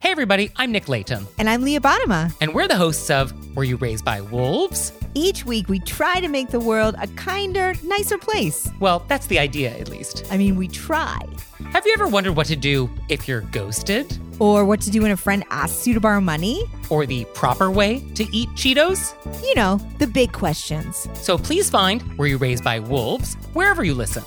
Hey everybody, I'm Nick Layton. And I'm Leah Bottima. And we're the hosts of Were You Raised by Wolves? Each week we try to make the world a kinder, nicer place. Well, that's the idea, at least. I mean, we try. Have you ever wondered what to do if you're ghosted? Or what to do when a friend asks you to borrow money? Or the proper way to eat Cheetos? You know, the big questions. So please find Were You Raised by Wolves wherever you listen.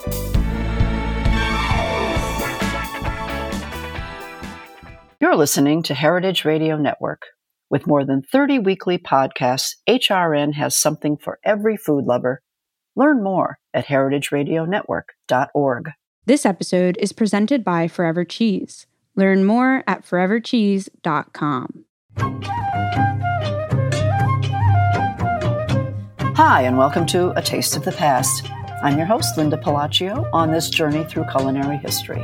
You're listening to Heritage Radio Network. With more than 30 weekly podcasts, HRN has something for every food lover. Learn more at heritageradionetwork.org. This episode is presented by Forever Cheese. Learn more at forevercheese.com. Hi, and welcome to A Taste of the Past. I'm your host, Linda Palacio, on this journey through culinary history.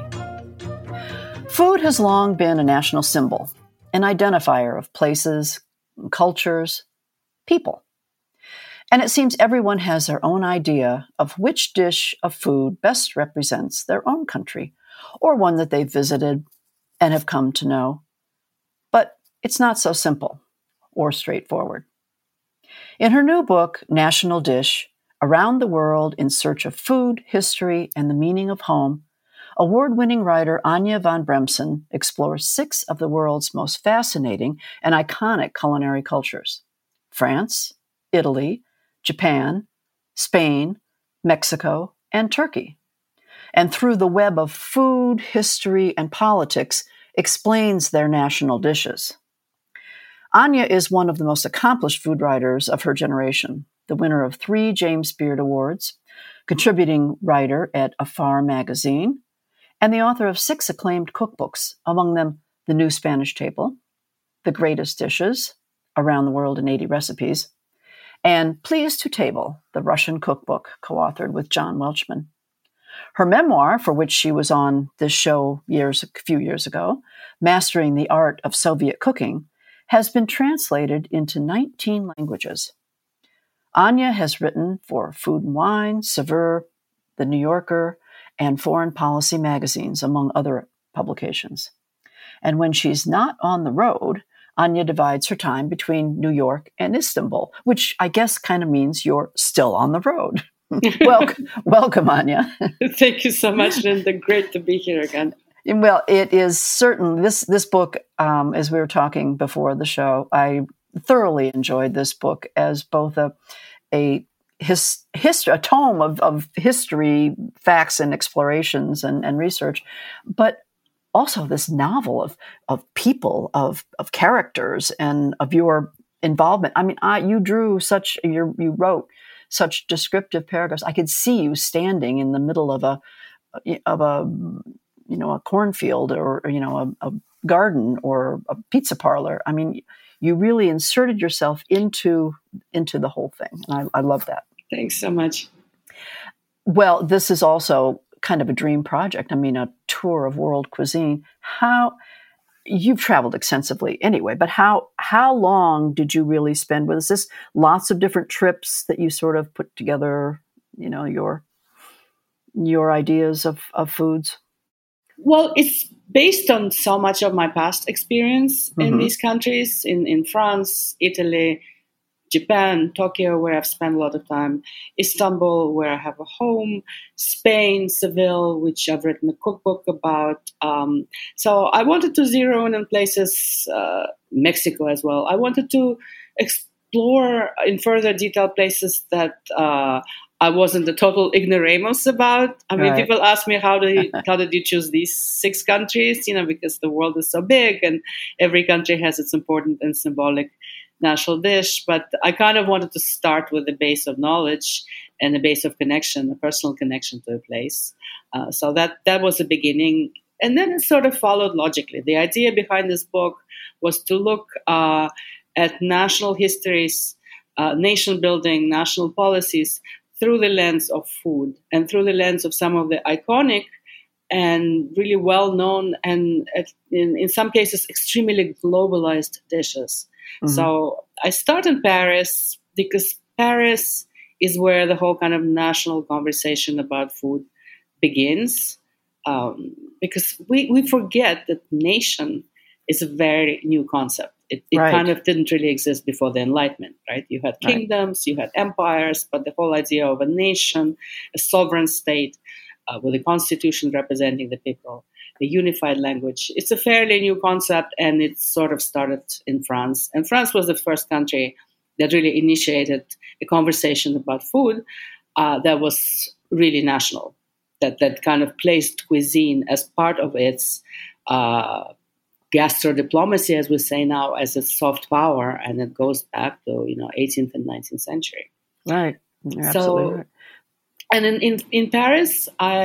Food has long been a national symbol, an identifier of places, cultures, people. And it seems everyone has their own idea of which dish of food best represents their own country, or one that they've visited and have come to know. But it's not so simple or straightforward. In her new book, National Dish, Around the World in Search of Food, History, and the Meaning of Home, award-winning writer Anya von Bremzen explores 6 of the world's most fascinating and iconic culinary cultures: France, Italy, Japan, Spain, Mexico, and Turkey. And through the web of food, history, and politics, explains their national dishes. Anya is one of the most accomplished food writers of her generation, the winner of 3 James Beard Awards, contributing writer at Afar magazine, and the author of 6 acclaimed cookbooks, among them The New Spanish Table, The Greatest Dishes, Around the World in 80 Recipes, and Please to Table, the Russian cookbook co-authored with John Welchman. Her memoir, for which she was on this show a few years ago, Mastering the Art of Soviet Cooking, has been translated into 19 languages. Anya has written for Food and Wine, Saveur, The New Yorker, and Foreign Policy magazines, among other publications. And when she's not on the road, Anya divides her time between New York and Istanbul, which I guess kind of means you're still on the road. Welcome, Anya. Thank you so much, Linda. Great to be here again. Well, it is certain. This book, as we were talking before the show, I thoroughly enjoyed this book as both a tome of history, facts, and explorations and research, but also this novel of people, of characters, and of your involvement. I mean, you wrote such descriptive paragraphs. I could see you standing in the middle of a cornfield, or a garden, or a pizza parlor. I mean, you really inserted yourself into the whole thing, and I love that. Thanks so much. Well, this is also kind of a dream project. I mean, a tour of world cuisine. How you've traveled extensively anyway, but how long did you really spend with us? This lots of different trips that you sort of put together, your ideas of foods? Well, it's based on so much of my past experience in these countries, in France, Italy, Japan, Tokyo, where I've spent a lot of time, Istanbul, where I have a home, Spain, Seville, which I've written a cookbook about. So I wanted to zero in on places, Mexico as well. I wanted to explore in further detail places that I wasn't a total ignoramus about. I mean, People ask me, how did you choose these 6 countries? Because the world is so big and every country has its important and symbolic national dish. But I kind of wanted to start with the base of knowledge and the base of connection, a personal connection to a place. So that was the beginning. And then it sort of followed logically. The idea behind this book was to look at national histories, nation building, national policies through the lens of food and through the lens of some of the iconic and really well-known and in some cases extremely globalized dishes. Mm-hmm. So I start in Paris because Paris is where the whole kind of national conversation about food begins. Because we forget that nation is a very new concept. It Right. kind of didn't really exist before the Enlightenment, right? You had kingdoms, you had empires, but the whole idea of a nation, a sovereign state with a constitution representing the people, a unified language, it's a fairly new concept, and it sort of started in France. And France was the first country that really initiated a conversation about food that was really national, that kind of placed cuisine as part of its gastrodiplomacy, as we say now, as a soft power, and it goes back to 18th and 19th century. Right. You're absolutely right. And in Paris,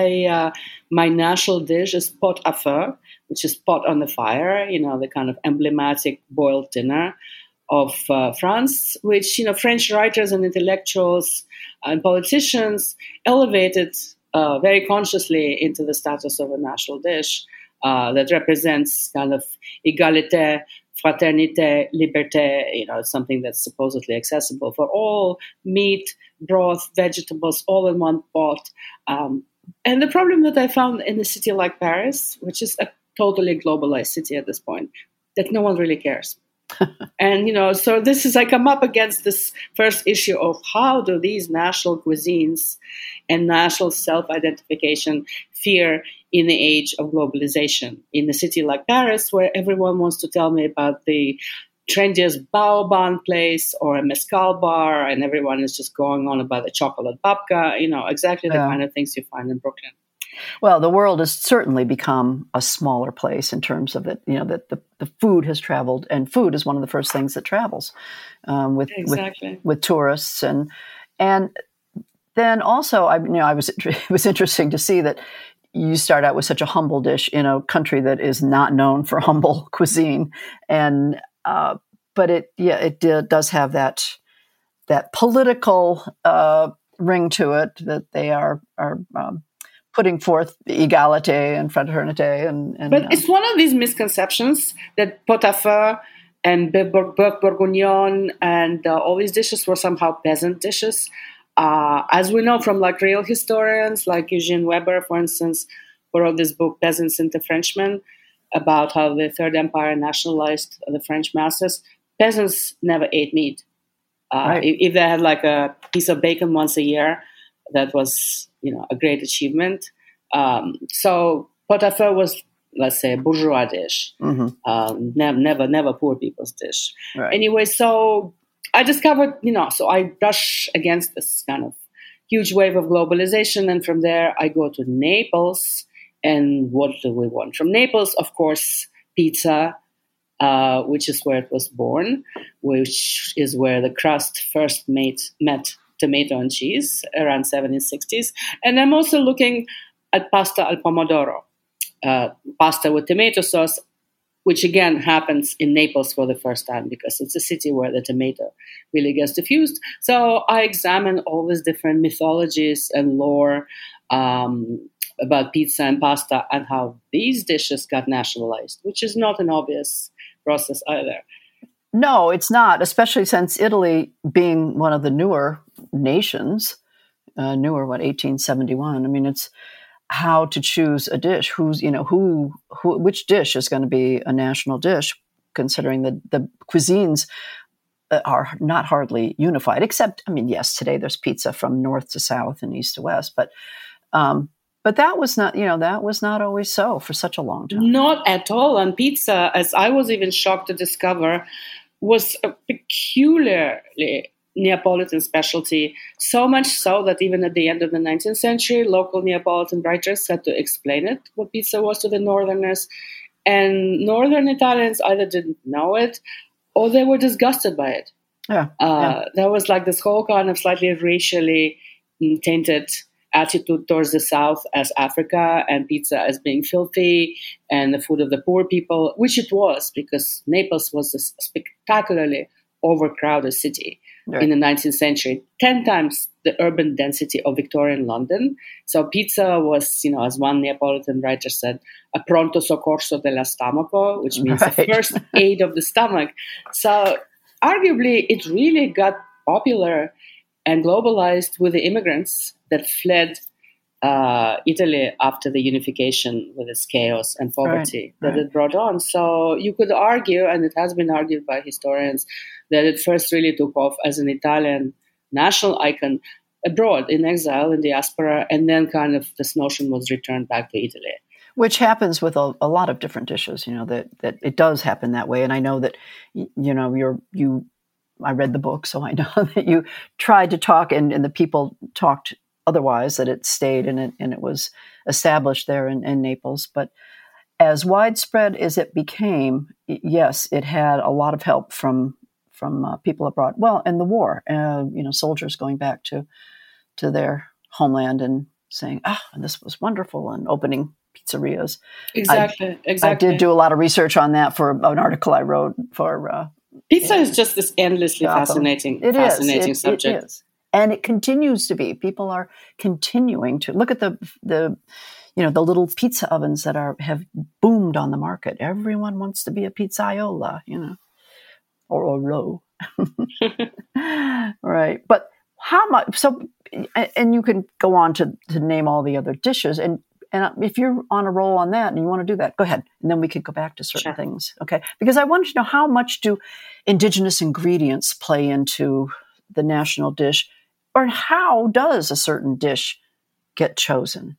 my national dish is pot à feu, which is pot on the fire. The kind of emblematic boiled dinner of France, which French writers and intellectuals and politicians elevated very consciously into the status of a national dish. That represents kind of égalité, fraternité, liberté, something that's supposedly accessible for all, meat, broth, vegetables, all in one pot. And the problem that I found in a city like Paris, which is a totally globalized city at this point, that no one really cares. And, so this is, I come up against this first issue of how do these national cuisines and national self-identification fare in the age of globalization in a city like Paris, where everyone wants to tell me about the trendiest baoban place or a mezcal bar, and everyone is just going on about the chocolate babka, exactly the kind of things you find in Brooklyn. Well, the world has certainly become a smaller place in terms of it. That the food has traveled, and food is one of the first things that travels with tourists, and then also, it was interesting to see that you start out with such a humble dish in a country that is not known for humble cuisine, and but it does have that political ring to it, that they are putting forth égalité and fraternité, and but it's one of these misconceptions that pot à feu and bœuf bourguignon and all these dishes were somehow peasant dishes. As we know from real historians, like Eugene Weber, for instance, who wrote this book, Peasants into Frenchmen, about how the Third Empire nationalized the French masses, peasants never ate meat. If they had a piece of bacon once a year, that was, a great achievement. So pot à feu was, let's say, a bourgeois dish, never poor people's dish. Right. Anyway, so I discovered, so I brush against this kind of huge wave of globalization, and from there I go to Naples. And what do we want from Naples? Of course, pizza, which is where it was born, which is where the crust first met tomato and cheese around 1760s. And I'm also looking at pasta al pomodoro, pasta with tomato sauce, which again happens in Naples for the first time because it's a city where the tomato really gets diffused. So I examine all these different mythologies and lore about pizza and pasta and how these dishes got nationalized, which is not an obvious process either. No, it's not, especially since Italy, being one of the newer nations, 1871. I mean, it's how to choose a dish. Which dish is going to be a national dish, considering the cuisines are not hardly unified, except, yes, today there's pizza from north to south and east to west, but that was not always so for such a long time. Not at all. And pizza, as I was even shocked to discover, was a peculiarly Neapolitan specialty, so much so that even at the end of the 19th century, local Neapolitan writers had to explain it, what pizza was, to the northerners. And northern Italians either didn't know it or they were disgusted by it. There was this whole kind of slightly racially tainted attitude towards the South as Africa and pizza as being filthy and the food of the poor people, which it was, because Naples was a spectacularly overcrowded city in the 19th century, 10 times the urban density of Victorian London. So pizza was, as one Neapolitan writer said, a pronto soccorso della stomaco, which means the first aid of the stomach. So arguably it really got popular and globalized with the immigrants that fled Italy after the unification with its chaos and poverty Right. it brought on. So you could argue, and it has been argued by historians, that it first really took off as an Italian national icon abroad, in exile, in diaspora, and then kind of this notion was returned back to Italy. Which happens with a lot of different dishes, that it does happen that way. And I know that, I read the book, so I know that you tried to talk and the people talked otherwise, that it stayed and it was established there in Naples. But as widespread as it became, yes, it had a lot of help from people abroad. Well, and the war, soldiers going back to their homeland and saying, and this was wonderful, and opening pizzerias. Exactly. I did do a lot of research on that for an article I wrote for. Pizza is just this endlessly fascinating subject. It is. And it continues to be. People are continuing to look at the little pizza ovens that have boomed on the market. Everyone wants to be a pizzaiola, or a row. Right. But how much? So, and you can go on to name all the other dishes. And if you're on a roll on that and you want to do that, go ahead. And then we could go back to certain things. Okay. Because I wanted to know, how much do indigenous ingredients play into the national dish, or how does a certain dish get chosen?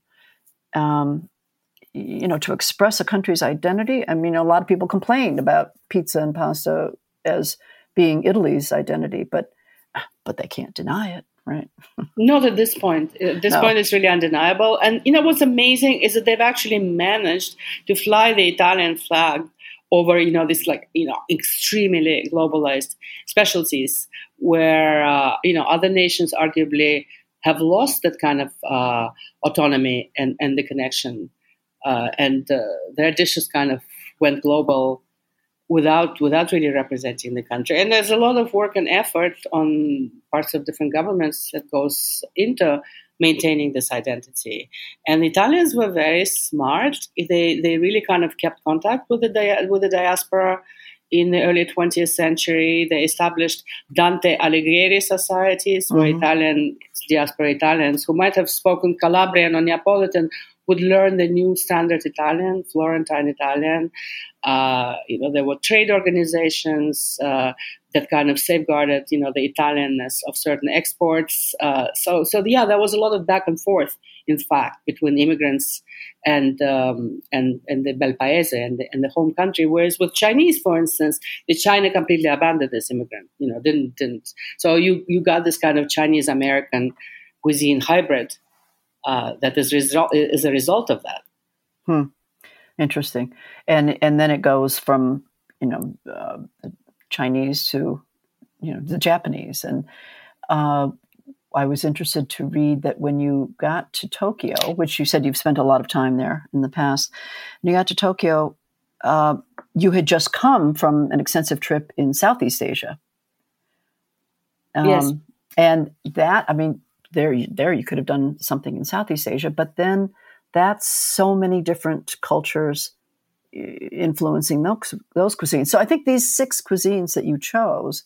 To express a country's identity. I mean, a lot of people complained about pizza and pasta as being Italy's identity, but they can't deny it, right? Not at this point. At this point, it's really undeniable. And what's amazing is that they've actually managed to fly the Italian flag over, this extremely globalized specialties where, other nations arguably have lost that kind of autonomy and the connection. And their dishes kind of went global without really representing the country. And there's a lot of work and effort on parts of different governments that goes into maintaining this identity. And the Italians were very smart. They really kind of kept contact with the diaspora in the early 20th century. They established Dante Alighieri societies where diaspora Italians who might have spoken Calabrian or Neapolitan would learn the new standard Italian, Florentine Italian. There were trade organizations that kind of safeguarded, the Italianness of certain exports. So there was a lot of back and forth, in fact, between immigrants and the Bel Paese and the home country. Whereas with Chinese, for instance, the China completely abandoned this immigrant. Didn't. So you got this kind of Chinese American cuisine hybrid. That is a result of that. Interesting, and then it goes from Chinese to the Japanese, and I was interested to read that when you got to Tokyo, which you said you've spent a lot of time there in the past, when you got to Tokyo, you had just come from an extensive trip in Southeast Asia. Yes, and that, I mean. There you could have done something in Southeast Asia, but then that's so many different cultures influencing those cuisines. So I think these 6 cuisines that you chose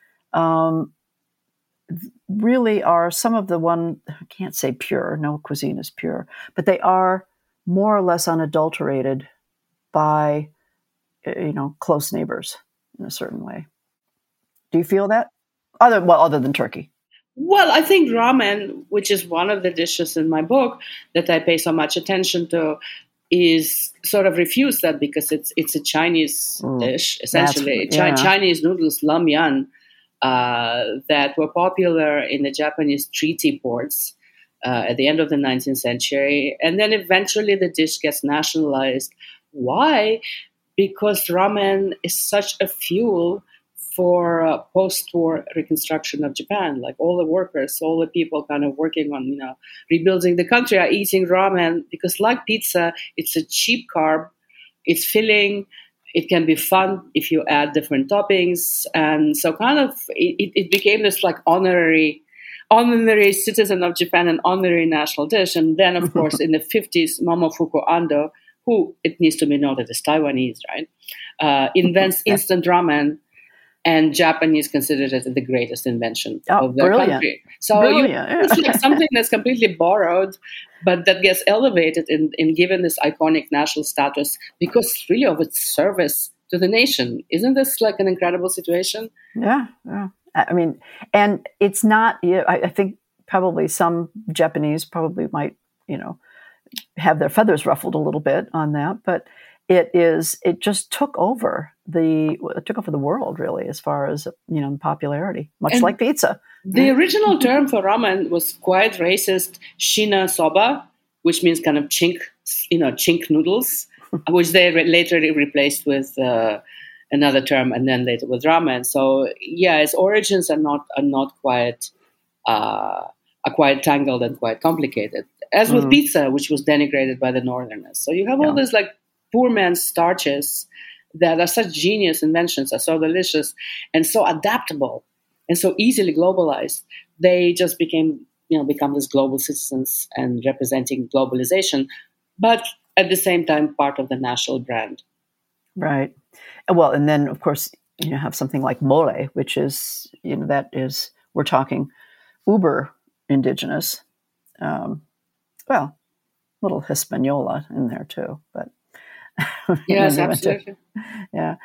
really are some of the one, I can't say pure, no cuisine is pure, but they are more or less unadulterated by, close neighbors in a certain way. Do you feel that? Other than turkey. Well, I think ramen, which is one of the dishes in my book that I pay so much attention to, is sort of refused that because it's a Chinese dish, essentially. Chinese noodles, lam yan, that were popular in the Japanese treaty ports at the end of the 19th century. And then eventually the dish gets nationalized. Why? Because ramen is such a fuel for post-war reconstruction of Japan. Like all the workers, all the people kind of working on, rebuilding the country are eating ramen because like pizza, it's a cheap carb, it's filling, it can be fun if you add different toppings. And so kind of it became this like honorary citizen of Japan, an honorary national dish. And then, of course, in the 50s, Momofuku Ando, who it needs to be noted is Taiwanese, right, invents instant ramen. And Japanese considered it the greatest invention of their brilliant. country. So Brilliant. it's like something that's completely borrowed, but that gets elevated and given this iconic national status because really of its service to the nation. Isn't this like an incredible situation? Yeah. I mean, and it's not, I think probably some Japanese probably might, have their feathers ruffled a little bit on that, but it just took over the world really, as far as, popularity, much like pizza. The original term for ramen was quite racist, shina soba, which means kind of chink noodles, which they later replaced with another term, and then later with ramen. So yeah, its origins are not quite quite tangled and quite complicated, as with pizza, which was denigrated by the Northerners. So you have all these like poor man's starches that are such genius inventions, are so delicious and so adaptable and so easily globalized. They just become this global citizens and representing globalization, but at the same time part of the national brand. Right. Well, and then of course you have something like mole, which is we're talking uber indigenous. Well, little Hispaniola in there too, but yes, absolutely. Yeah.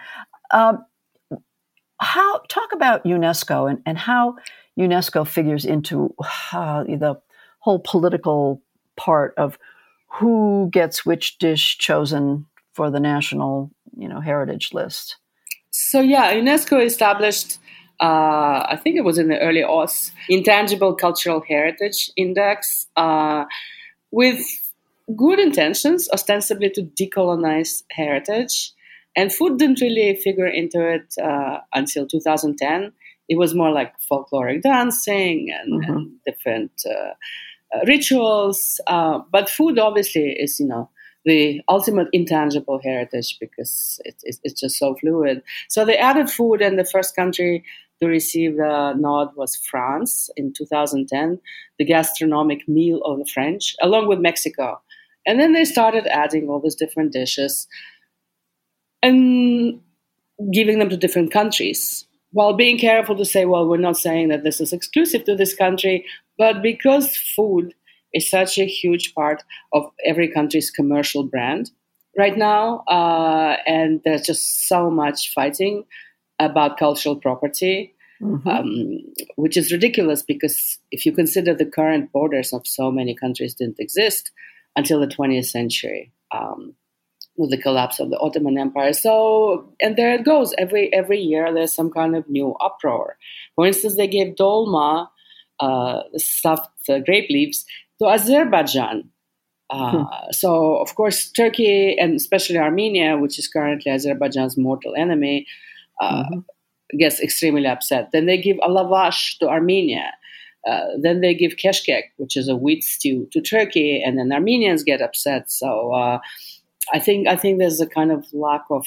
Talk about UNESCO and how UNESCO figures into the whole political part of who gets which dish chosen for the national, heritage list. So yeah, UNESCO established, I think it was in the early aughts, Intangible Cultural Heritage Index, with good intentions, ostensibly to decolonize heritage. And food didn't really figure into it until 2010. It was more like folkloric dancing and different rituals. But food obviously is, the ultimate intangible heritage because it's just so fluid. So they added food, and the first country to receive the nod was France in 2010, the gastronomic meal of the French, along with Mexico. And then they started adding all these different dishes and giving them to different countries, while being careful to say, well, we're not saying that this is exclusive to this country, but because food is such a huge part of every country's commercial brand right now, and there's just so much fighting about cultural property, which is ridiculous because if you consider the current borders of so many countries didn't exist until the 20th century. With the collapse of the Ottoman Empire. So, and there it goes. Every year there's some kind of new uproar. For instance, they gave dolma, stuffed grape leaves, to Azerbaijan. So, of course, Turkey and especially Armenia, which is currently Azerbaijan's mortal enemy, gets extremely upset. Then they give a lavash to Armenia. Then they give keshkek, which is a wheat stew, to Turkey, and then Armenians get upset. So, I think there's a kind of lack of,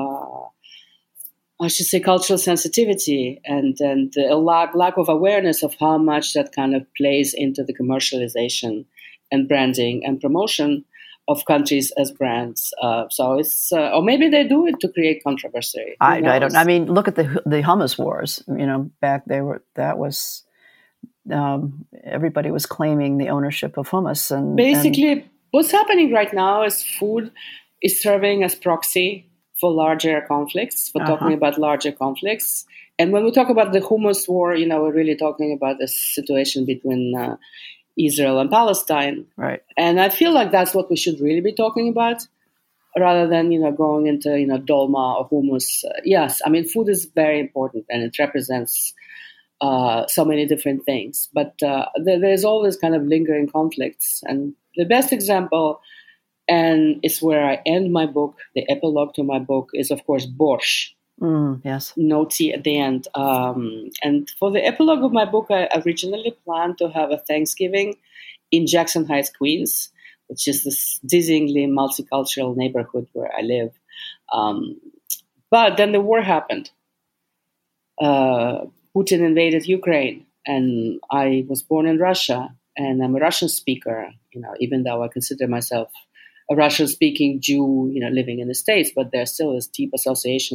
I should say, cultural sensitivity and a lack of awareness of how much that kind of plays into the commercialization and branding and promotion of countries as brands. So it's, or maybe they do it to create controversy. I don't. I mean, look at the hummus wars. Back that was everybody was claiming the ownership of hummus, and basically. What's happening right now is food is serving as proxy for larger conflicts, for talking about larger conflicts. And when we talk about the hummus war, we're really talking about the situation between Israel and Palestine. Right. And I feel like that's what we should really be talking about rather than, going into, dolma or hummus. Yes, I mean, food is very important and it represents so many different things. But there's always kind of lingering conflicts. And the best example, and it's where I end my book, the epilogue to my book, is, of course, borscht. Yes. No tea at the end. And for the epilogue of my book, I originally planned to have a Thanksgiving in Jackson Heights, Queens, which is this dizzyingly multicultural neighborhood where I live. But then the war happened. Putin invaded Ukraine, and I was born in Russia, and I'm a Russian speaker, even though I consider myself a Russian-speaking Jew, living in the States, but there still is deep associations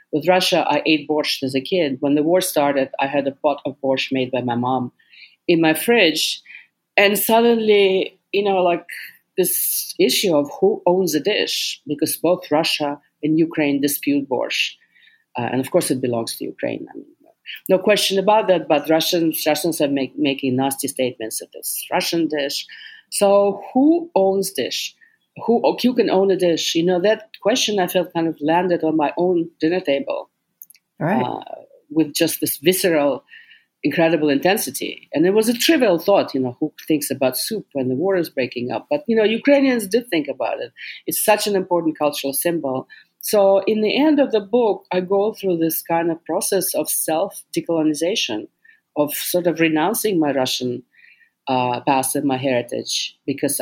With Russia, I ate borscht as a kid. When the war started, I had a pot of borscht made by my mom in my fridge. And suddenly, like this issue of who owns a dish, because both Russia and Ukraine dispute borscht. And of course, it belongs to Ukraine. I mean, no question about that. But Russians are making nasty statements that it's Russian dish. So who owns dish? Who can own a dish? That question I felt kind of landed on my own dinner table, right? With just this visceral, incredible intensity. And it was a trivial thought, who thinks about soup when the war is breaking up? But, Ukrainians did think about it. It's such an important cultural symbol. So in the end of the book, I go through this kind of process of self-decolonization, of sort of renouncing my Russian past and my heritage, because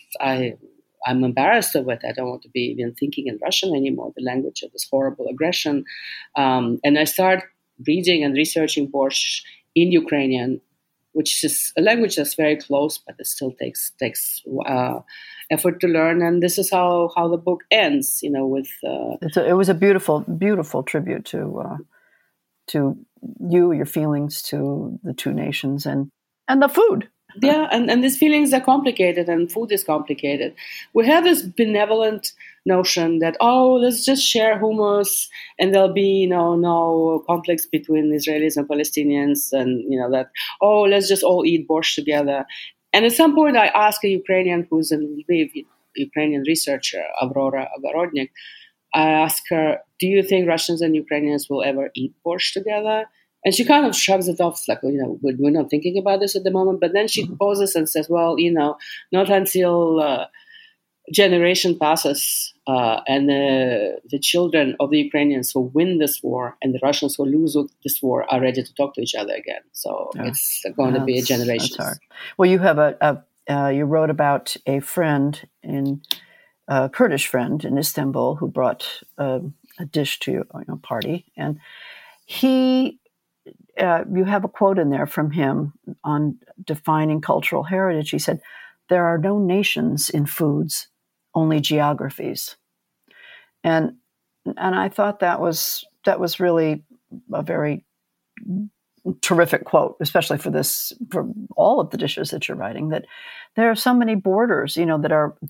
I'm embarrassed of it. I don't want to be even thinking in Russian anymore, the language of this horrible aggression. And I start reading and researching borscht in Ukrainian, which is a language that's very close, but it still takes effort to learn. And this is how the book ends, with... It was a beautiful, beautiful tribute to you, your feelings, to the two nations, and the food. Yeah, and these feelings are complicated, and food is complicated. We have this benevolent notion that, let's just share hummus, and there'll be, no conflicts between Israelis and Palestinians, and, that, let's just all eat borscht together. And at some point, I asked a Ukrainian who's a Ukrainian researcher, Avrora Ogorodnik, I asked her, do you think Russians and Ukrainians will ever eat borscht together? And she kind of shrugs it off, like, we're not thinking about this at the moment. But then she pauses and says, well, not until generation passes and the children of the Ukrainians who win this war and the Russians who lose this war are ready to talk to each other again. So it's going to be a generation. That's hard. Well, you have you wrote about a friend, a Kurdish friend in Istanbul, who brought a dish to a party, and you have a quote in there from him on defining cultural heritage. He said, "There are no nations in foods, only geographies." And I thought that was really a very terrific quote, especially for all of the dishes that you're writing, that there are so many borders, that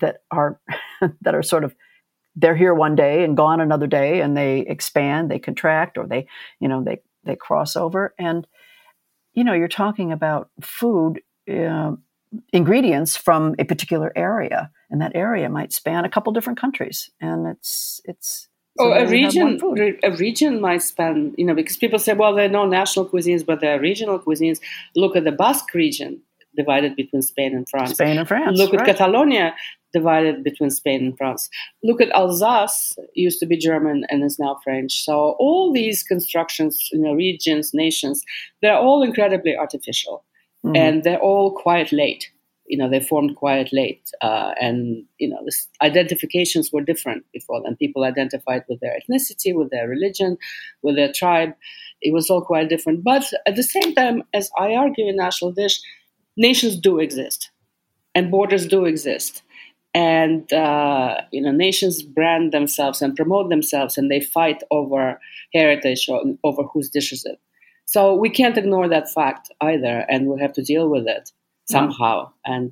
are sort of, they're here one day and gone another day, and they expand, they contract, or they cross over. And, you're talking about food, ingredients from a particular area, and that area might span a couple different countries. And it's a region might span, because people say, well, there are no national cuisines, but there are regional cuisines. Look at the Basque region, divided between Spain and France. Look at Catalonia, divided between Spain and France. Look at Alsace, used to be German and is now French. So all these constructions, regions, nations, they're all incredibly artificial. Mm-hmm. And they're all quite late. They formed quite late. And this identifications were different before then. People identified with their ethnicity, with their religion, with their tribe. It was all quite different. But at the same time, as I argue in National Dish, nations do exist. And borders do exist. And, nations brand themselves and promote themselves, and they fight over heritage or over whose dish is it. So we can't ignore that fact either, and we have to deal with it somehow. And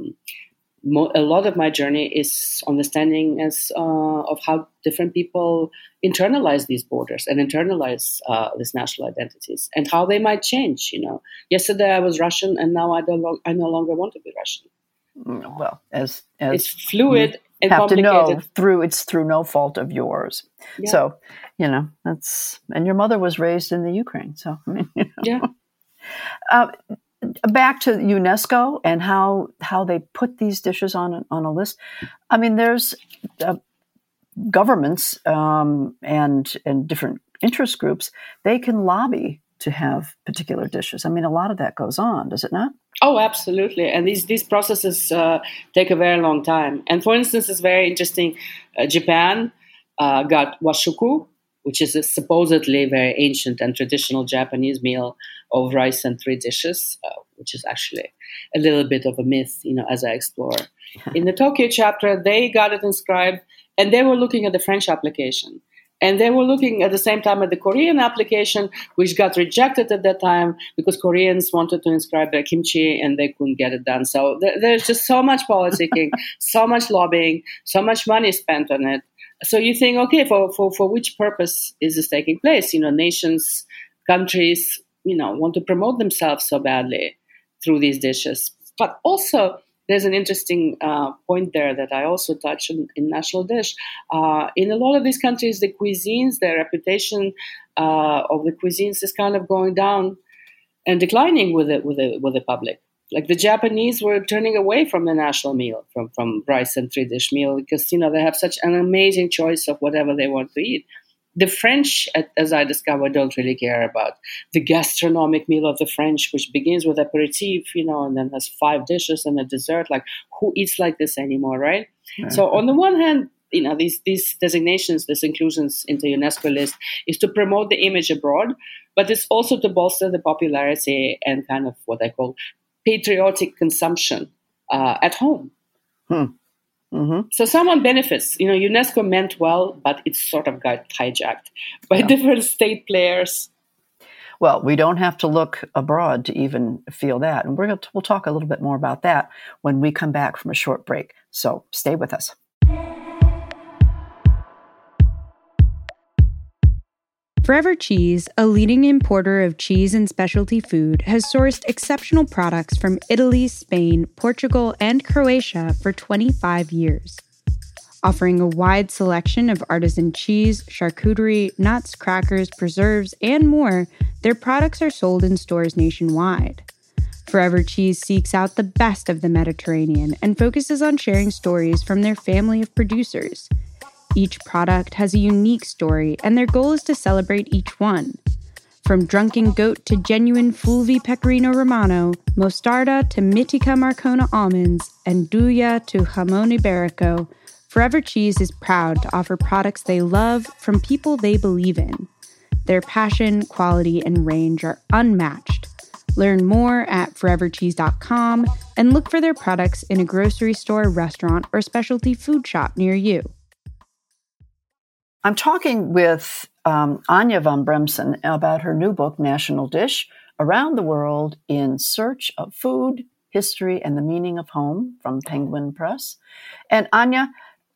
a lot of my journey is understanding of how different people internalize these borders and internalize these national identities, and how they might change. Yesterday I was Russian, and now I no longer want to be Russian. Well, as it's fluid and have complicated. To know it's through no fault of yours. Yeah. So, that's, and your mother was raised in the Ukraine. So, Yeah. Back to UNESCO and how they put these dishes on a list. There's governments and different interest groups. They can lobby to have particular dishes. A lot of that goes on, does it not? Oh, absolutely. And these processes take a very long time. And for instance, it's very interesting. Japan got washuku, which is a supposedly very ancient and traditional Japanese meal of rice and 3 dishes, which is actually a little bit of a myth, as I explore. In the Tokyo chapter, they got it inscribed, and they were looking at the French application. And they were looking at the same time at the Korean application, which got rejected at that time because Koreans wanted to inscribe their kimchi and they couldn't get it done. So there's just so much politicking, so much lobbying, so much money spent on it. So you think, okay, for which purpose is this taking place? Nations, countries, want to promote themselves so badly through these dishes. But also, there's an interesting point there that I also touch in National Dish. In a lot of these countries, the cuisines, their reputation of the cuisines is kind of going down and declining with the public. Like the Japanese were turning away from the national meal, from rice and 3-dish meal, because they have such an amazing choice of whatever they want to eat. The French, as I discovered, don't really care about the gastronomic meal of the French, which begins with aperitif, and then has 5 dishes and a dessert. Like, who eats like this anymore, right? Yeah. So on the one hand, these designations, these inclusions into UNESCO list is to promote the image abroad, but it's also to bolster the popularity and kind of what I call patriotic consumption at home. Mm-hmm. So someone benefits. UNESCO meant well, but it sort of got hijacked by different state players. Well, we don't have to look abroad to even feel that. And we'll talk a little bit more about that when we come back from a short break. So stay with us. Forever Cheese, a leading importer of cheese and specialty food, has sourced exceptional products from Italy, Spain, Portugal, and Croatia for 25 years. Offering a wide selection of artisan cheese, charcuterie, nuts, crackers, preserves, and more, their products are sold in stores nationwide. Forever Cheese seeks out the best of the Mediterranean and focuses on sharing stories from their family of producers. Each product has a unique story, and their goal is to celebrate each one. From drunken goat to genuine Fulvi Pecorino Romano, Mostarda to Mitica Marcona almonds, and Duja to Jamon Iberico, Forever Cheese is proud to offer products they love from people they believe in. Their passion, quality, and range are unmatched. Learn more at forevercheese.com and look for their products in a grocery store, restaurant, or specialty food shop near you. I'm talking with Anya von Bremzen about her new book, National Dish, Around the World in Search of Food, History, and the Meaning of Home from Penguin Press. And Anya,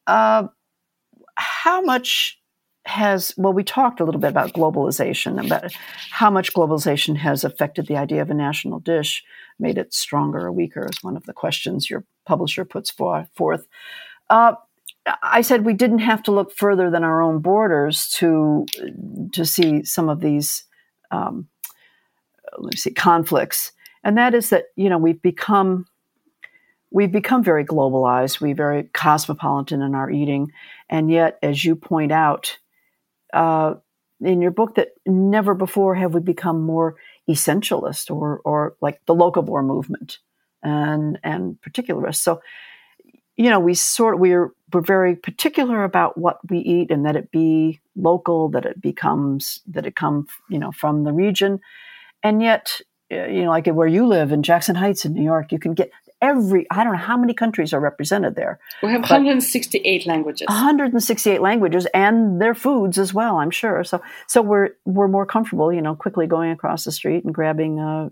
how much we talked a little bit about globalization, about how much globalization has affected the idea of a national dish, made it stronger or weaker is one of the questions your publisher puts forth. I said we didn't have to look further than our own borders to see some of these conflicts, and that is that we've become very globalized, we're very cosmopolitan in our eating, and yet, as you point out in your book, that never before have we become more essentialist or like the locavore movement and particularist. So we're very particular about what we eat and that it be local, that it come from the region. And yet, like where you live in Jackson Heights in New York, you can get I don't know how many countries are represented there. We have 168 languages. 168 languages and their foods as well, I'm sure. So we're more comfortable, quickly going across the street and grabbing a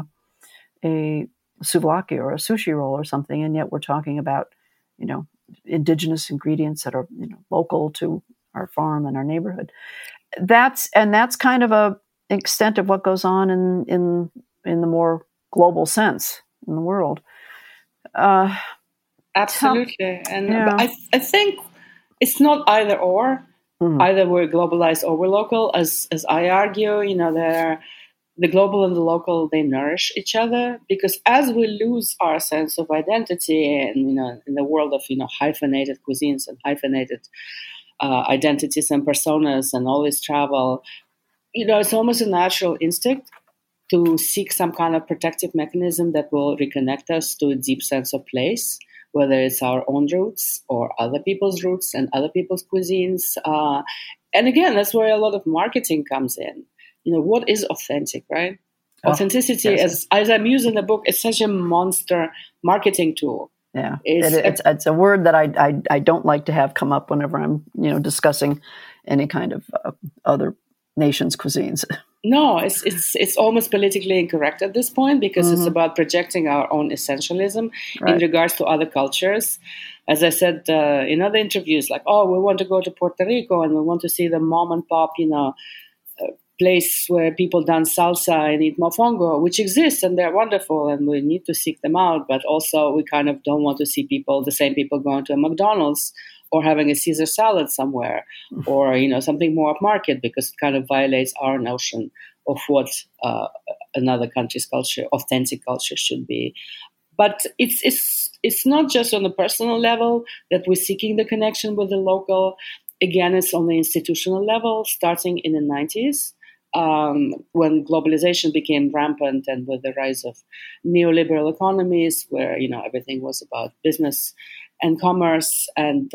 souvlaki or a sushi roll or something. And yet we're talking about indigenous ingredients that are local to our farm and our neighborhood. That's kind of a extent of what goes on in the more global sense in the world. Absolutely, I think it's not either or. Mm-hmm. Either we're globalized or we're local. As I argue, the global and the local, they nourish each other, because as we lose our sense of identity and, in the world of, hyphenated cuisines and hyphenated identities and personas and all this travel, it's almost a natural instinct to seek some kind of protective mechanism that will reconnect us to a deep sense of place, whether it's our own roots or other people's roots and other people's cuisines. And again, that's where a lot of marketing comes in. What is authentic, right? Authenticity, yes. as I'm using the book, it's such a monster marketing tool. Yeah, it's a word that I don't like to have come up whenever I'm discussing any kind of other nation's cuisines. No, it's almost politically incorrect at this point because it's about projecting our own essentialism in regards to other cultures. As I said in other interviews, like, oh, we want to go to Puerto Rico and we want to see the mom and pop, place where people dance salsa and eat mofongo, which exists and they're wonderful and we need to seek them out. But also we kind of don't want to see the same people going to a McDonald's or having a Caesar salad somewhere or, something more upmarket because it kind of violates our notion of what another country's culture, authentic culture should be. But it's not just on the personal level that we're seeking the connection with the local. Again, it's on the institutional level, starting in the 90s. When globalization became rampant and with the rise of neoliberal economies where, everything was about business and commerce and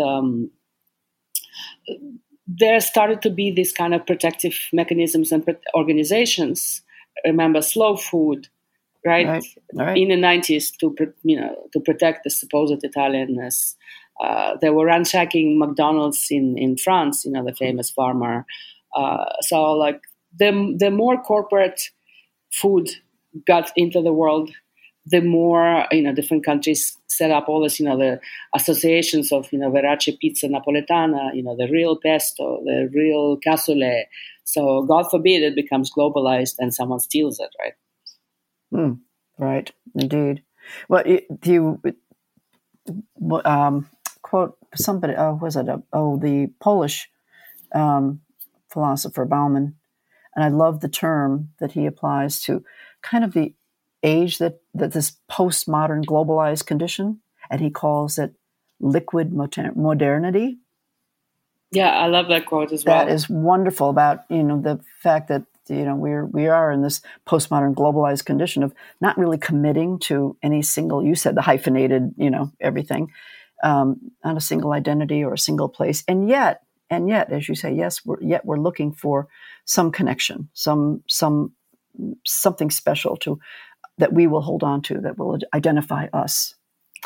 there started to be this kind of protective mechanisms and organizations. Remember Slow Food, right? In the 90s to protect the supposed Italianness. They were ransacking McDonald's in France, the famous farmer. So like the more corporate food got into the world, the more, different countries set up all this, the associations of, Verace Pizza Napoletana, the real pesto, the real cassoulet. So God forbid it becomes globalized and someone steals it, right? Right, indeed. Well, do you quote somebody, the Polish philosopher Bauman, and I love the term that he applies to kind of the age that this postmodern globalized condition, and he calls it liquid modernity. Yeah, I love that quote as well. That is wonderful about, the fact that, we are in this postmodern globalized condition of not really committing to any single, you said the hyphenated, everything, not a single identity or a single place. And yet, as you say, yes, we're looking for some connection, something special that we will hold on to, that will identify us.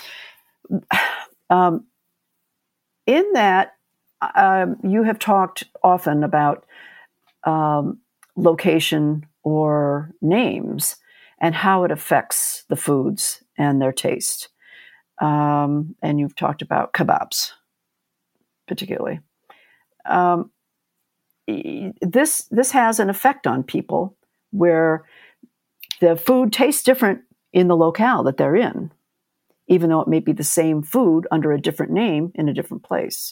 In that, you have talked often about location or names and how it affects the foods and their taste. And you've talked about kebabs, particularly. This has an effect on people where the food tastes different in the locale that they're in, even though it may be the same food under a different name in a different place.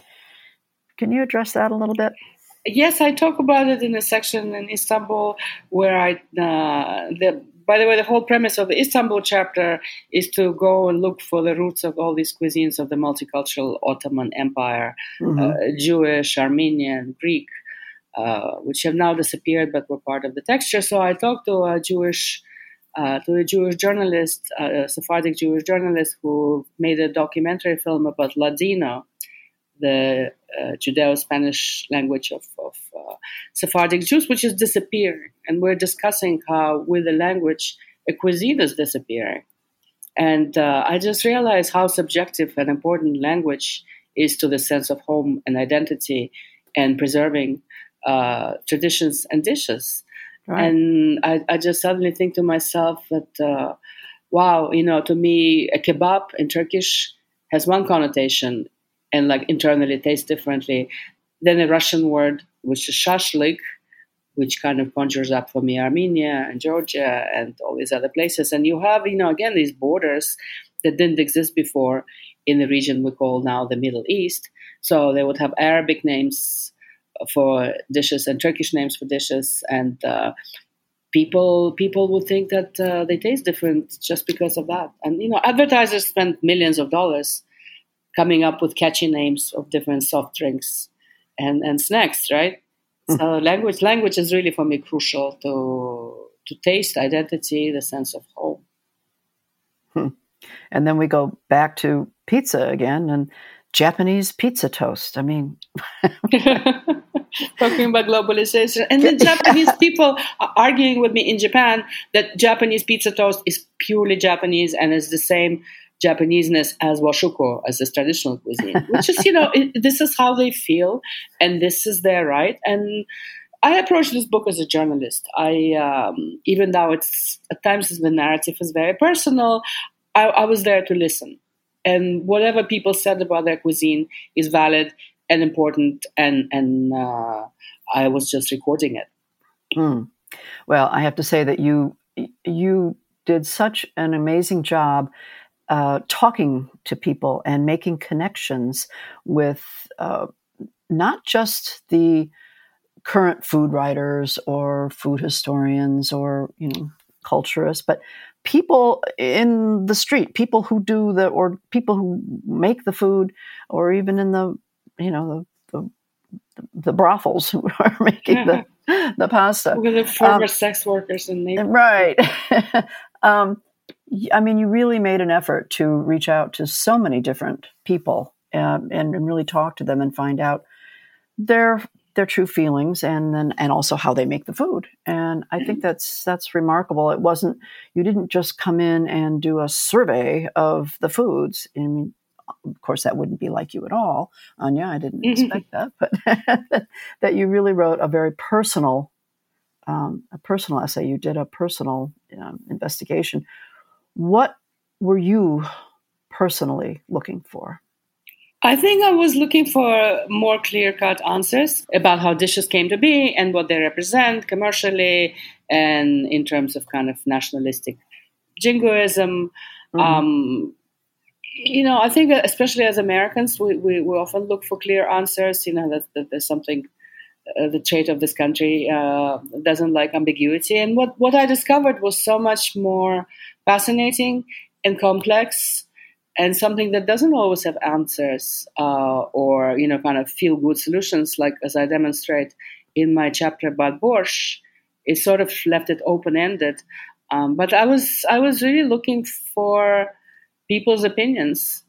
Can you address that a little bit? Yes, I talk about it in a section in Istanbul where by the way, the whole premise of the Istanbul chapter is to go and look for the roots of all these cuisines of the multicultural Ottoman Empire, Jewish, Armenian, Greek, which have now disappeared but were part of the texture. So I talked to a Jewish journalist, a Sephardic Jewish journalist who made a documentary film about Ladino, the Judeo-Spanish language of Sephardic Jews, which is disappearing. And we're discussing how, with the language, a cuisine is disappearing. And I just realized how subjective and important language is to the sense of home and identity and preserving traditions and dishes. Right. And I just suddenly think to myself that, wow, to me, a kebab in Turkish has one connotation and like internally tastes differently than a Russian word, which is shashlik, which kind of conjures up for me Armenia and Georgia and all these other places. And you have, again, these borders that didn't exist before in the region we call now the Middle East. So they would have Arabic names for dishes and Turkish names for dishes. And people would think that they taste different just because of that. And, advertisers spend millions of dollars coming up with catchy names of different soft drinks and snacks, right? So language is really for me crucial to taste, identity, the sense of home. And then we go back to pizza again and Japanese pizza toast. I mean, talking about globalization, and then Japanese people are arguing with me in Japan that Japanese pizza toast is purely Japanese and is the same Japaneseness as washuko, as this traditional cuisine, which is, this is how they feel, and this is their right. And I approached this book as a journalist. Even though it's at times the narrative is very personal, I was there to listen. And whatever people said about their cuisine is valid and important, and I was just recording it. Well, I have to say that you did such an amazing job talking to people and making connections with not just the current food writers or food historians or culturists, but people in the street, people who or people who make the food, or even in the brothels who are making the pasta. We're the former sex workers in neighborhoods. Right. You really made an effort to reach out to so many different people and really talk to them and find out their true feelings and also how they make the food. And I think that's remarkable. You didn't just come in and do a survey of the foods. I mean, of course, that wouldn't be like you at all, Anya. I didn't expect that, but that you really wrote a very personal essay. You did a personal investigation. What were you personally looking for? I think I was looking for more clear-cut answers about how dishes came to be and what they represent commercially and in terms of kind of nationalistic jingoism. I think that especially as Americans, we often look for clear answers. That there's something, the trait of this country doesn't like ambiguity. And what I discovered was so much more fascinating and complex, and something that doesn't always have answers or kind of feel good solutions. Like as I demonstrate in my chapter about borscht, it sort of left it open ended. But I was really looking for people's opinions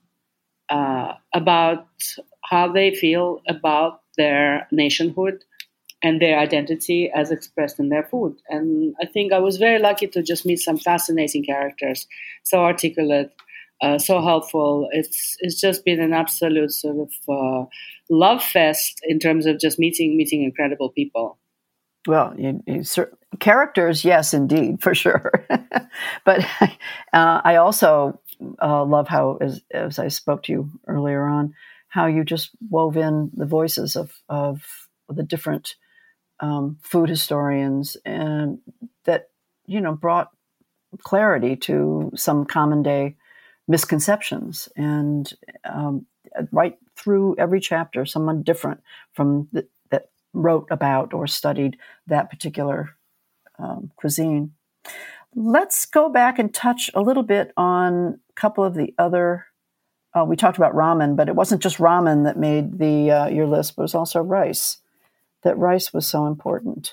about how they feel about their nationhood and their identity as expressed in their food. And I think I was very lucky to just meet some fascinating characters, so articulate, so helpful. It's just been an absolute sort of love fest in terms of just meeting incredible people. Well, characters, yes, indeed, for sure. But I also love how, as I spoke to you earlier on, how you just wove in the voices of the different food historians, and that brought clarity to some common day misconceptions. And right through every chapter, someone different from that wrote about or studied that particular cuisine. Let's go back and touch a little bit on a couple of the other. We talked about ramen, but it wasn't just ramen that made your list, but it was also rice. That rice was so important.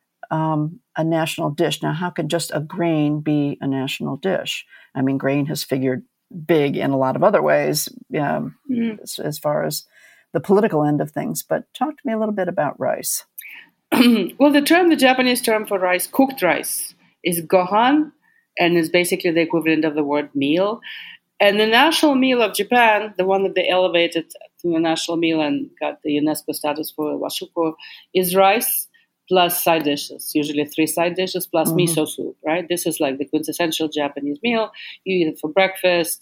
A national dish. Now, how could just a grain be a national dish? I mean, grain has figured big in a lot of other ways, as far as the political end of things. But talk to me a little bit about rice. Well, the Japanese term for rice, cooked rice, is gohan, and is basically the equivalent of the word meal. And the national meal of Japan, the one that they elevated to a national meal and got the UNESCO status for washuko, is rice plus side dishes, usually 3 side dishes plus miso soup, right? This is like the quintessential Japanese meal. You eat it for breakfast.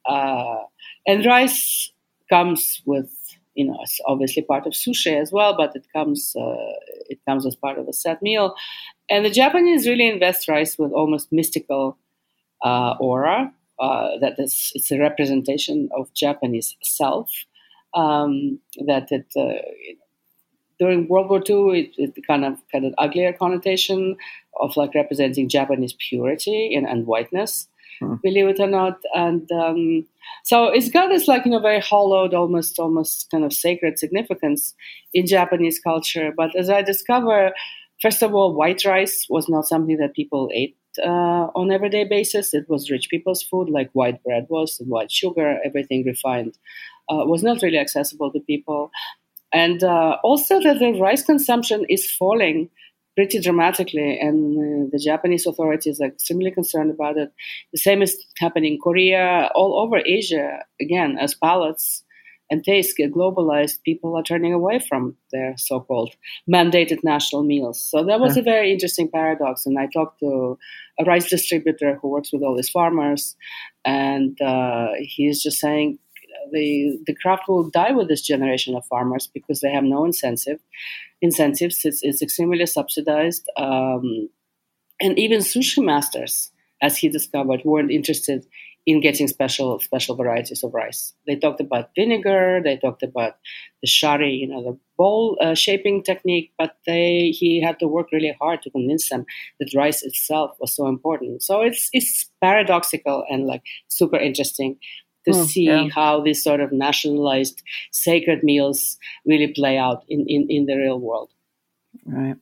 And rice comes with, it's obviously part of sushi as well, but it comes as part of a set meal. And the Japanese really invest rice with almost mystical aura. It's a representation of Japanese self. During World War II, it kind of had an uglier connotation of like representing Japanese purity and whiteness, believe it or not. And so it's got this like, very hollowed, almost kind of sacred significance in Japanese culture. But as I discover, first of all, white rice was not something that people ate on an everyday basis. It was rich people's food, like white bread was, and white sugar, everything refined, was not really accessible to people. And also that the rice consumption is falling pretty dramatically, and the Japanese authorities are extremely concerned about it. The same is happening in Korea, all over Asia. Again, as palates and tastes get globalized, people are turning away from their so-called mandated national meals. So that was a very interesting paradox. And I talked to a rice distributor who works with all these farmers, and he's just saying the craft will die with this generation of farmers because they have no incentives. It's extremely subsidized. And even sushi masters, as he discovered, weren't interested in getting special varieties of rice. They talked about vinegar, they talked about the shari, the bowl shaping technique, but he had to work really hard to convince them that rice itself was so important. So it's paradoxical and like super interesting to see how these sort of nationalized sacred meals really play out in the real world. Right.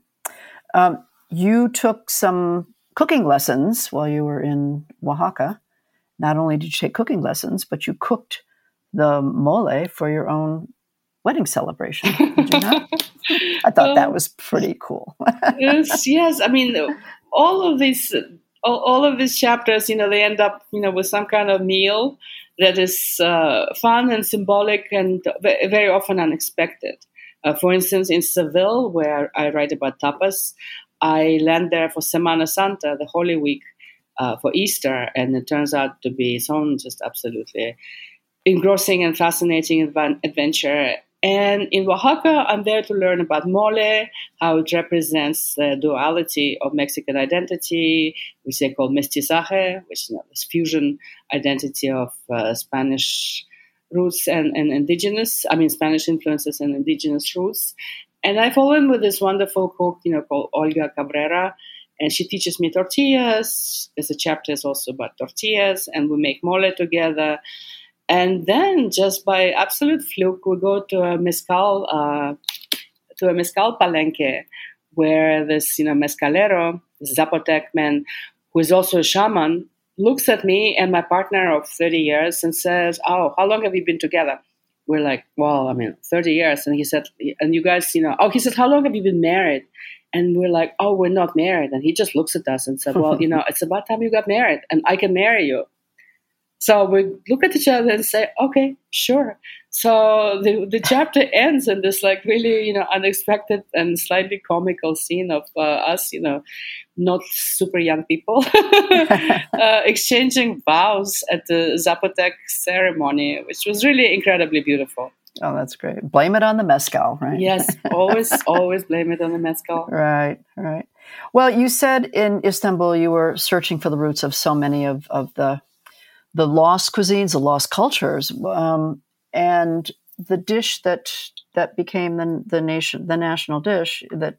You took some cooking lessons while you were in Oaxaca. Not only did you take cooking lessons, but you cooked the mole for your own wedding celebration. Did you not? I thought that was pretty cool. Yes. I mean, all of these chapters, they end up, with some kind of meal that is fun and symbolic and very often unexpected. For instance, in Seville, where I write about tapas, I land there for Semana Santa, the Holy Week, for Easter, and it turns out to be some just absolutely engrossing and fascinating adventure. And in Oaxaca, I'm there to learn about mole, how it represents the duality of Mexican identity, which they call mestizaje, which is this fusion identity of Spanish roots and Spanish influences and indigenous roots. And I fall in with this wonderful cook, called Olga Cabrera, and she teaches me tortillas. There's a chapter is also about tortillas, and we make mole together. And then, just by absolute fluke, we go to a mezcal palenque, where this mezcalero, this Zapotec man, who is also a shaman, looks at me and my partner of 30 years and says, "Oh, how long have you been together?" We're like, "Well, 30 years." And he said, "And you guys, he said, how long have you been married?" And we're like, "Oh, we're not married." And he just looks at us and said, "Well, it's about time you got married and I can marry you." So we look at each other and say, "Okay, sure." So the chapter ends in this like really, unexpected and slightly comical scene of us, not super young people exchanging vows at the Zapotec ceremony, which was really incredibly beautiful. Oh, that's great. Blame it on the mezcal, right? Yes, always blame it on the mezcal. Right. Well, you said in Istanbul you were searching for the roots of so many of the lost cuisines, the lost cultures, and the dish that became the national dish that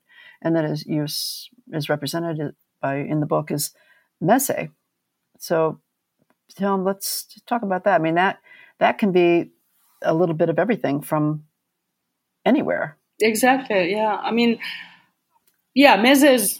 is represented in the book is meze. So, let's talk about that. I mean, that can be a little bit of everything from anywhere. Exactly. Yeah. I mean, meze is.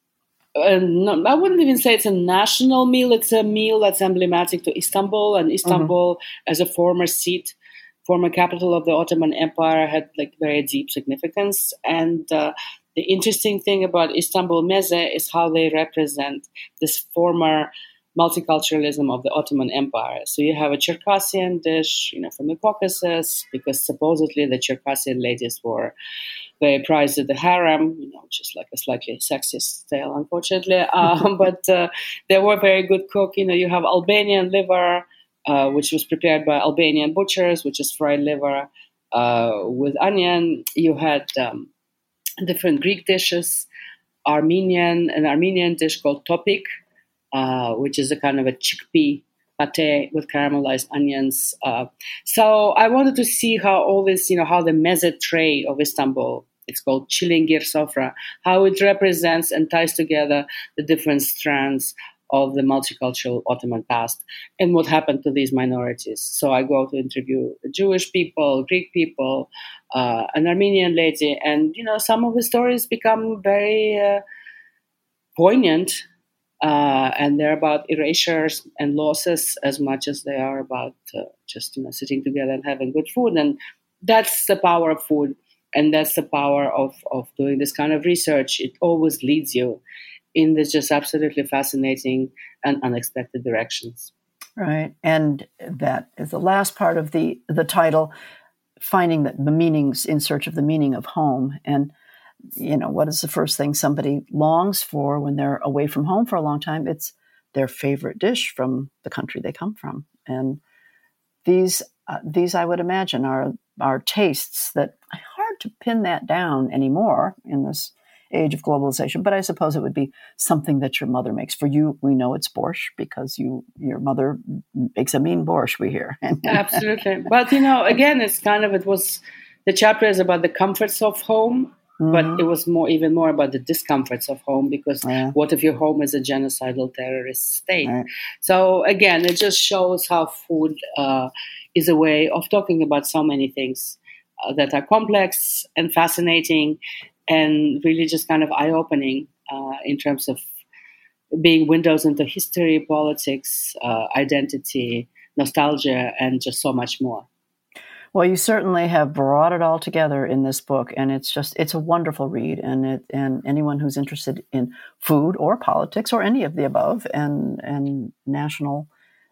I wouldn't even say it's a national meal. It's a meal that's emblematic to Istanbul, and Istanbul, as a former capital of the Ottoman Empire, had like very deep significance. And the interesting thing about Istanbul meze is how they represent this former multiculturalism of the Ottoman Empire. So you have a Circassian dish, from the Caucasus, because supposedly the Circassian ladies were very prized at the harem, which is like a slightly sexist tale, unfortunately. But they were very good cook. You have Albanian liver, which was prepared by Albanian butchers, which is fried liver with onion. You had different Greek dishes, an Armenian dish called topik, which is a kind of a chickpea pate with caramelized onions. So I wanted to see how all this, how the meze tray of Istanbul, it's called Çilingir Sofra, how it represents and ties together the different strands of the multicultural Ottoman past and what happened to these minorities. So I go to interview the Jewish people, Greek people, an Armenian lady, and, some of the stories become very poignant. And they're about erasures and losses as much as they are about just sitting together and having good food. And that's the power of food. And that's the power of doing this kind of research. It always leads you in this just absolutely fascinating and unexpected directions. Right. And that is the last part of the title, finding the meanings, in search of the meaning of home. And, what is the first thing somebody longs for when they're away from home for a long time? It's their favorite dish from the country they come from. And these I would imagine, are tastes that are hard to pin that down anymore in this age of globalization. But I suppose it would be something that your mother makes. For you, we know it's borscht because your mother makes a mean borscht, we hear. Absolutely. But, again, the chapter is about the comforts of home, but it was even more about the discomforts of home, because what if your home is a genocidal terrorist state? Right. So, again, it just shows how food is a way of talking about so many things that are complex and fascinating, and really just kind of eye-opening in terms of being windows into history, politics, identity, nostalgia, and just so much more. Well, you certainly have brought it all together in this book, and it's a wonderful read. And anyone who's interested in food or politics or any of the above, and national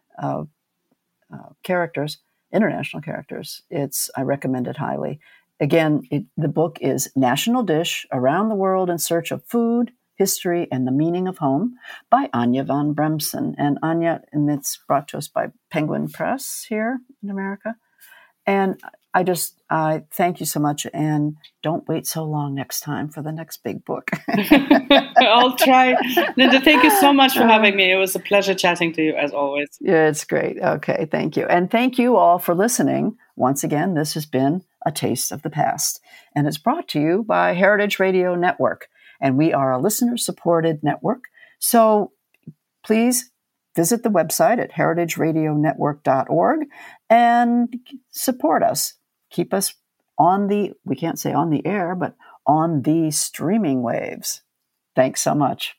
characters, international characters, I recommend it highly. Again, the book is National Dish: Around the World in Search of Food, History, and the Meaning of Home by Anya von Bremzen. And it's brought to us by Penguin Press here in America. And I thank you so much, and don't wait so long next time for the next big book. I'll try. Linda, thank you so much for having me. It was a pleasure chatting to you, as always. Yeah, it's great. Okay, thank you. And thank you all for listening. Once again, this has been A Taste of the Past, and it's brought to you by Heritage Radio Network. And we are a listener-supported network. So please visit the website at heritageradionetwork.org and support us. Keep us we can't say on the air, but on the streaming waves. Thanks so much.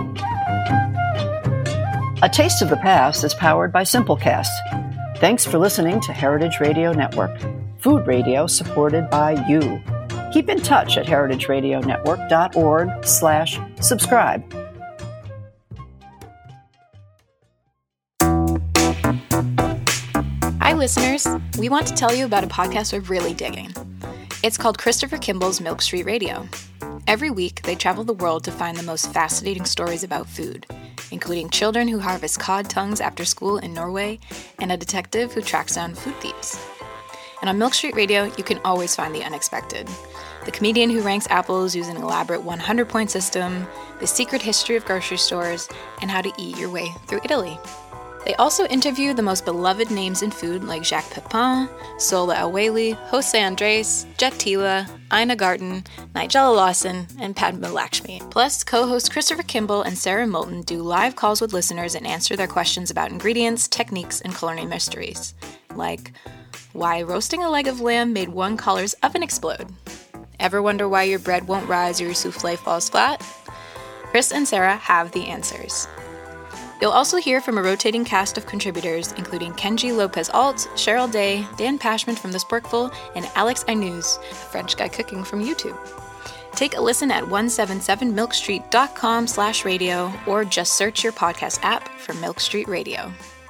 A Taste of the Past is powered by Simplecast. Thanks for listening to Heritage Radio Network, food radio supported by you. Keep in touch at heritageradionetwork.org/subscribe. Hi, listeners. We want to tell you about a podcast we're really digging. It's called Christopher Kimball's Milk Street Radio. Every week, they travel the world to find the most fascinating stories about food, including children who harvest cod tongues after school in Norway and a detective who tracks down food thieves. And on Milk Street Radio, you can always find the unexpected. The comedian who ranks apples using an elaborate 100-point system, the secret history of grocery stores, and how to eat your way through Italy. They also interview the most beloved names in food like Jacques Pepin, Sola El-Waylly, Jose Andres, Jet Tila, Ina Garten, Nigella Lawson, and Padma Lakshmi. Plus, co-hosts Christopher Kimball and Sarah Moulton do live calls with listeners and answer their questions about ingredients, techniques, and culinary mysteries. Like, why roasting a leg of lamb made one caller's oven explode? Ever wonder why your bread won't rise or your souffle falls flat? Chris and Sarah have the answers. You'll also hear from a rotating cast of contributors, including Kenji Lopez-Alt, Cheryl Day, Dan Pashman from The Sporkful, and Alex Ainuz, a French guy cooking from YouTube. Take a listen at 177milkstreet.com/radio or just search your podcast app for Milk Street Radio.